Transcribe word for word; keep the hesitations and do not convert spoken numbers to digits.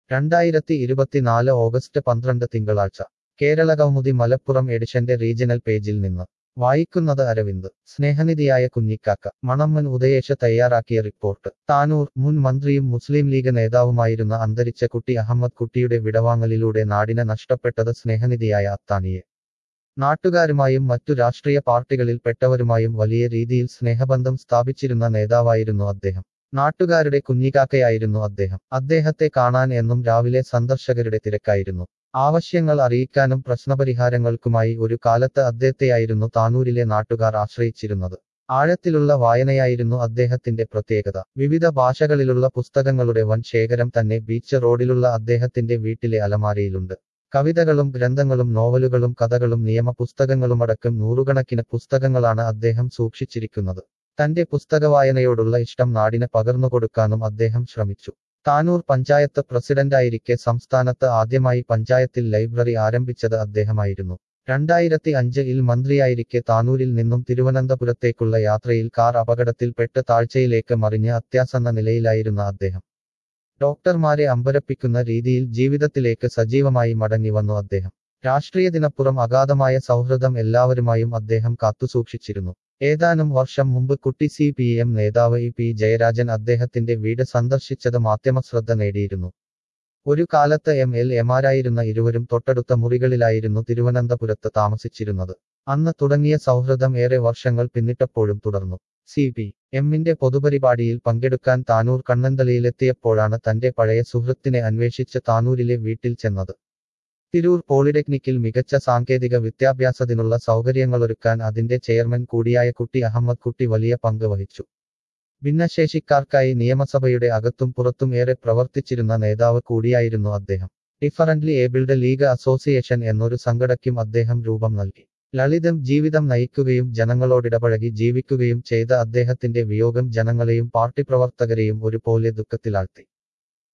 രണ്ടായിരത്തി ഇരുപത്തിനാല് ഓഗസ്റ്റ് പന്ത്രണ്ട് തിങ്കളാഴ്ച കേരള കൗമുദി മലപ്പുറം എഡിഷന്റെ റീജിയണൽ പേജിൽ നിന്ന് വായിക്കുന്നത് അരവിന്ദ്. സ്നേഹനിധിയായ കുഞ്ഞിക്കാക്ക. മണമ്മൻ ഉദയേഷ തയ്യാറാക്കിയ റിപ്പോർട്ട്. താനൂർ. മുൻ മന്ത്രിയും മുസ്ലിം ലീഗ് നേതാവുമായിരുന്ന അന്തരിച്ച കുട്ടി അഹമ്മദ് കുട്ടിയുടെ വിടവാങ്ങലിലൂടെ നാടിന് നഷ്ടപ്പെട്ടത് സ്നേഹനിധിയായ അത്താണിയെ. നാട്ടുകാരുമായും മറ്റു രാഷ്ട്രീയ പാർട്ടികളിൽ പെട്ടവരുമായും വലിയ രീതിയിൽ സ്നേഹബന്ധം സ്ഥാപിച്ചിരുന്ന നേതാവായിരുന്നു അദ്ദേഹം. നാട്ടുകാരുടെ കുഞ്ഞിക്കാക്കയായിരുന്നു അദ്ദേഹം. അദ്ദേഹത്തെ കാണാൻ എന്നും രാവിലെ സന്ദർശകരുടെ തിരക്കായിരുന്നു. ആവശ്യങ്ങൾ അറിയിക്കാനും പ്രശ്നപരിഹാരങ്ങൾക്കുമായി ഒരു കാലത്ത് അദ്ദേഹത്തെയായിരുന്നു താനൂരിലെ നാട്ടുകാർ ആശ്രയിച്ചിരുന്നത്. ആഴത്തിലുള്ള വായനയായിരുന്നു അദ്ദേഹത്തിന്റെ പ്രത്യേകത. വിവിധ ഭാഷകളിലുള്ള പുസ്തകങ്ങളുടെ വൻ ശേഖരം തന്നെ ബീച്ച് റോഡിലുള്ള അദ്ദേഹത്തിന്റെ വീട്ടിലെ അലമാരയിലുണ്ട്. കവിതകളും ഗ്രന്ഥങ്ങളും നോവലുകളും കഥകളും നിയമ പുസ്തകങ്ങളുമടക്കം നൂറുകണക്കിന് പുസ്തകങ്ങളാണ് അദ്ദേഹം സൂക്ഷിച്ചിരിക്കുന്നത്. തന്റെ പുസ്തകവായനയോടുള്ള ഇഷ്ടം നാടിന് പകർന്നുകൊടുക്കാനും അദ്ദേഹം ശ്രമിച്ചു. താനൂർ പഞ്ചായത്ത് പ്രസിഡന്റായിരിക്കെ സംസ്ഥാനത്ത് ആദ്യമായി പഞ്ചായത്തിൽ ലൈബ്രറി ആരംഭിച്ചത് അദ്ദേഹമായിരുന്നു. രണ്ടായിരത്തി അഞ്ച് ഇൽ മന്ത്രിയായിരിക്കെ താനൂരിൽ നിന്നും തിരുവനന്തപുരത്തേക്കുള്ള യാത്രയിൽ കാർ അപകടത്തിൽപ്പെട്ട് താഴ്ചയിലേക്ക് മറിഞ്ഞ് അത്യാസന്ന നിലയിലായിരുന്ന അദ്ദേഹം. ഡോക്ടർമാരെ അമ്പരപ്പിക്കുന്ന രീതിയിൽ ജീവിതത്തിലേക്ക് സജീവമായി മടങ്ങിവന്നു അദ്ദേഹം. രാഷ്ട്രീയത്തിനപ്പുറം അഗാധമായ സൗഹൃദം എല്ലാവരുമായും അദ്ദേഹം കാത്തുസൂക്ഷിച്ചിരുന്നു. ഏതാനും വർഷം മുമ്പ് കുട്ടി സി പി എം നേതാവ് ഇ പി ജയരാജൻ അദ്ദേഹത്തിന്റെ വീട് സന്ദർശിച്ചത് മാധ്യമശ്രദ്ധ നേടിയിരുന്നു. ഒരു കാലത്ത് എം എൽ എമാരായിരുന്ന ഇരുവരും തൊട്ടടുത്ത മുറികളിലായിരുന്നു തിരുവനന്തപുരത്ത് താമസിച്ചിരുന്നത്. അന്ന് തുടങ്ങിയ സൗഹൃദം ഏറെ വർഷങ്ങൾ പിന്നിട്ടപ്പോഴും തുടർന്നു. സി പി എമ്മിന്റെ പൊതുപരിപാടിയിൽ പങ്കെടുക്കാൻ താനൂർ കണ്ണന്തളിയിലെത്തിയപ്പോഴാണ് തന്റെ പഴയ സുഹൃത്തിനെ അന്വേഷിച്ച് താനൂരിലെ വീട്ടിൽ ചെന്നത്. തിരൂർ പോളിടെക്നിക്കിൽ മികച്ച സാങ്കേതിക വിദ്യാഭ്യാസത്തിനുള്ള സൗകര്യങ്ങളൊരുക്കാൻ അതിന്റെ ചെയർമാൻ കൂടിയായ കുട്ടി അഹമ്മദ് കുട്ടി വലിയ പങ്ക് വഹിച്ചു. ഭിന്നശേഷിക്കാർക്കായി നിയമസഭയുടെ അകത്തും പുറത്തും ഏറെ പ്രവർത്തിച്ചിരുന്ന നേതാവ് കൂടിയായിരുന്നു അദ്ദേഹം. ഡിഫറന്റ്ലി ഏബിൾഡ് ലീഗ് അസോസിയേഷൻ എന്നൊരു സംഘടനയ്ക്കും അദ്ദേഹം രൂപം നൽകി. ലളിതം ജീവിതം നയിക്കുകയും ജനങ്ങളോടിടപഴകി ജീവിക്കുകയും ചെയ്ത അദ്ദേഹത്തിന്റെ വിയോഗം ജനങ്ങളെയും പാർട്ടി പ്രവർത്തകരെയും ഒരുപോലെ ദുഃഖത്തിലാഴ്ത്തി.